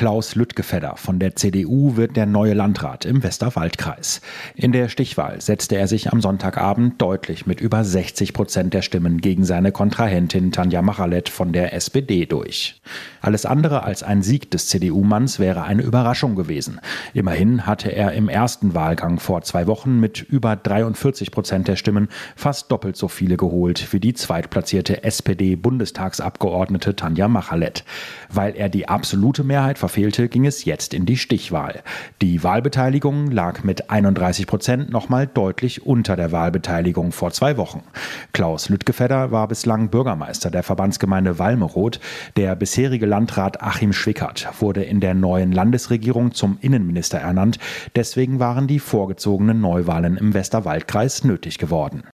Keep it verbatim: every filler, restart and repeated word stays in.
Klaus Lüttgefedder von der C D U wird der neue Landrat im Westerwaldkreis. In der Stichwahl setzte er sich am Sonntagabend deutlich mit über sechzig Prozent der Stimmen gegen seine Kontrahentin Tanja Machalett von der S P D durch. Alles andere als ein Sieg des C D U-Manns wäre eine Überraschung gewesen. Immerhin hatte er im ersten Wahlgang vor zwei Wochen mit über dreiundvierzig Prozent der Stimmen fast doppelt so viele geholt wie die zweitplatzierte S P D-Bundestagsabgeordnete Tanja Machalett. Weil er die absolute Mehrheit verfehlte, ging es jetzt in die Stichwahl. Die Wahlbeteiligung lag mit einunddreißig Prozent nochmal deutlich unter der Wahlbeteiligung vor zwei Wochen. Klaus Lüttgefedder war bislang Bürgermeister der Verbandsgemeinde Walmeroth. Der bisherige Landrat Achim Schwickert wurde in der neuen Landesregierung zum Innenminister ernannt. Deswegen waren die vorgezogenen Neuwahlen im Westerwaldkreis nötig geworden.